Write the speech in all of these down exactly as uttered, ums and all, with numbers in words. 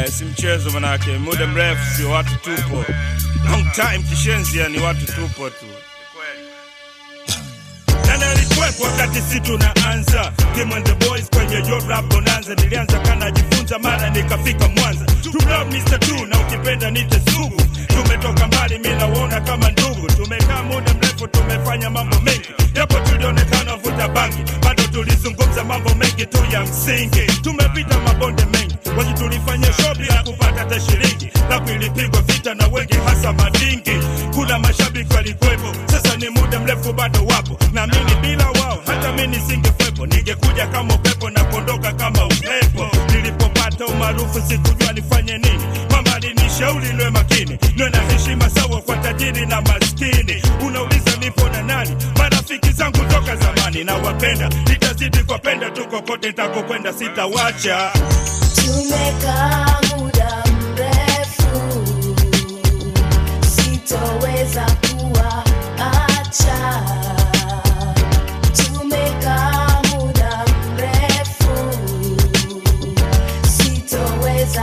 Eh, si mchezo manake, muda mrefu sio watu tupo. Long time kishenzi ni watu tupo tu. Nana request wakati si tunaanza Kim and the boys kwenye yo rap bonanza. Nilianza kana jifunza mara nikafika Mwanza. To love mister Two na ukipenda nite sugu. Tumetoka mbali mimi naona kama ndugu. Tumekaa muda mrefu tumefanya mambo mengi. Yapo tulionekana vuta bangi. Bado tulizungumza mambo mengi tu ya msingi. Tumepita mabonde mengi. Waji tulifanya show bila kupata hata shilingi. Lapu ilipigwa vita na wengi hasa madingi. Kuna mashabiki walikuwepo. Sasa ni muda mrefu bado wapo. Na mimi bila wao hata mimi nisingekuwepo. Ningekuja kama upepo na kuondoka kama upepo. Nilipopata umaarufu sikujua nifanye nini. Mama alinishauri niwe makini. Niwe na heshima sawa kwa tajiri na maskini. Unauliza nipo na nani? Marafiki zangu toka zamani na wapenda. Nitazidi kuwapenda tu kokote nitakokwenda sitawacha. Tumekaa muda mrefu, sitoweza kuacha. Tumekaa muda mrefu, sitoweza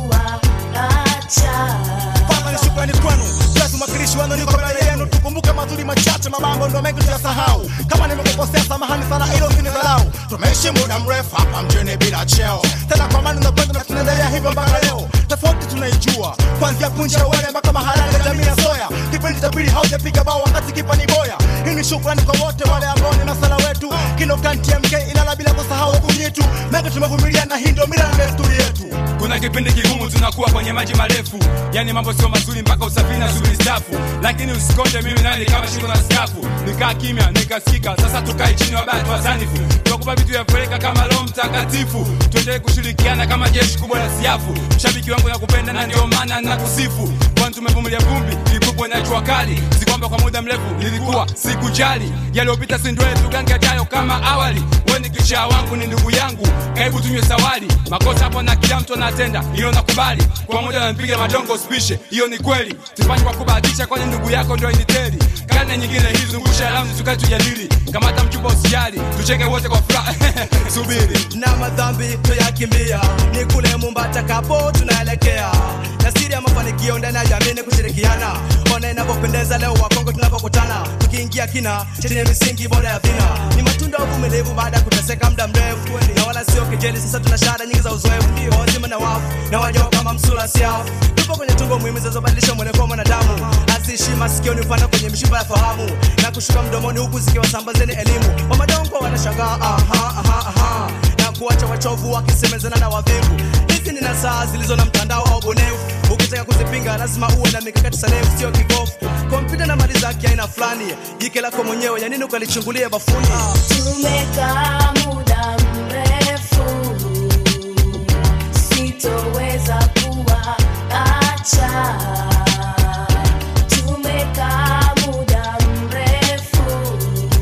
kuacha. Papa ni shukrani kwenu, Yesu mwakilishi wenu niko mbele yenu. Tukumbuke mazuri machache, mambo ndo mengi tuyasahau. Kama nimekukosea samahani sana, hilo usinidharau. Tumeishi muda mrefu hapa mjini bila cheo. Tena kwa maana tunapenda na tunaendelea hivyo mpaka leo. Tofauti tunaijua, kuanzia punja wale mpaka maharage ya jamii ya soya. Kipindi cha pili haujapiga bao wakati kipa ni boya. Hii ni shukrani kwa wote wale ambao ni nasala wetu. Kino kanti M K inala bila kusahau kunyetu. Mengi tumevumilia na hii ndio mila na desturi yetu. Kuna kipindi kigumu tunakuwa kwenye maji marefu. Yani mambo sio mazuri mpaka usafiri na shughuli stafu. Lakini usikonde mimi nani kama shingo na skafu. Nikaa kimya nikasikika, sasa tukae chini wabaya tuwasanifu. Tukupa vitu ya kupeleka kama Roho Mtakatifu. Tuendelee kushirikiana kama jeshi kubwa la siafu. Shabiki wangu nakupenda na ndio maana nakusifu. Kwani tumevumilia vumbi, ilikuwa na jua kali. Si kwamba kwa muda mrefu nilikuwa sikujali. Yaliyopita si ndio tugange yajayo kama awali. Wewe ni kichaa wangu ni ndugu yangu. Karibu tunywe sawali. Makosa hapo na kila mtu anatenda. Hiyo nakubali. Kwa moja ananipiga madongo uspishe. Hiyo ni kweli. Tufanye kwa kubahatisha kwani ndugu yako ndio initeli. Karne nyingine hizi zungusha alamu tukae tujadili. Kamata mchupa usijali. Tucheke wote kwa furaha. Subiri. Na madhambi tuyakimbia. Ni kule Mombasa kapo tunaelekea. Na siri ya mafanikio ndani ya jamii ni kushirikiana. Ona inapopendeza leo Wakongo tunapokutana. Tukiingia kina chenye misingi bora ya vina. Ni matunda ya uvumilivu baada ya kuteseka muda mrefu. Na wala sio kejeli, sasa tuna shahada nyingi za uzoefu. Ndio wazima na wafu na wajao kama msula siao. Tupo kwenye tungo muhimu zinazobadilisha mwelekeo wa mwanadamu. Asishi masikio ni ufana kwenye mishipa ya fahamu. Na kushuka mdomoni huku zikiwasambazeni elimu. Wa madongo wanashangaa aha aha aha. Na kuacha wachovu wakisemezana na wavivu. Hizi ni nasaha zilizo na mtandao au bonevu. Ukitaka kuzipinga lazima uwe na mikakati sanifu, sio kibofu. Kompyuta na mali zake aina fulani. Jike lako mwenyewe ya nini ukalichungulia bafuni? Tumekaa muda mrefu, sitoweza kuacha. Tumekaa muda mrefu,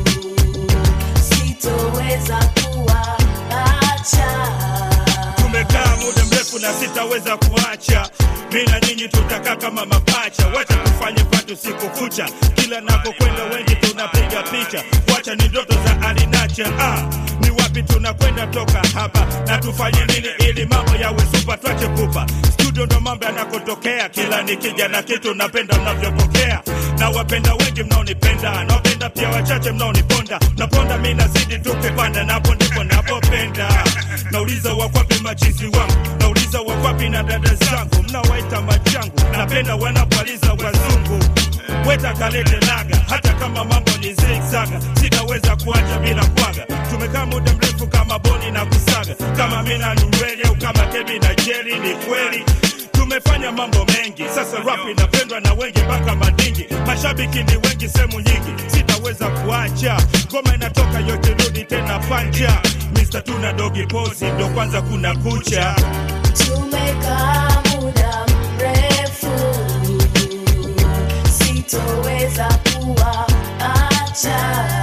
sitoweza kuacha. Tumekaa muda mrefu na sitaweza kuacha. Mimi na nyinyi tutakaa kama mapacha. Wacha tufanye patu siku kucha. Kila nakokwenda wengi tunapiga picha. Wacha ni ndoto za alinacha. Ah, ni wapi tunakwenda toka hapa? Na tufanye nini ili mambo yawe super tuache kupa. Studio ndo mambo yanakotokea. Kila nikija na kitu napenda mnavyopokea. Na wapenda wengi mnaonipenda. Na wapenda pia wachache mnaoniponda. Naponda mimi nazidi tukipanda. Napo ndipo napopenda. Nauliza wakwapi machizi wangu. Nauliza wakwapi na dada zangu. Mnawaita machangu. Napenda wanapaliza wazungu. Weta kalete laga. Hata kama mambo ni zigzaga. Sitaweza kuacha bila kwaga. Tumekaa muda mrefu kama Boni na Kusaga. Kama mimi na Nureli au kama Kebi na Jerry. Ni kweli tumefanya mambo mengi. Sasa rap inapendwa na wengi mpaka madingi. Mashabiki ni wengi sehemu nyingi. Sitaweza kuacha. Ngoma inatoka yote rudi tena panja. mister Two na Dogi Pozi ndo kwanza kuna kucha. Tumekaa muda mrefu, sitoweza kuacha.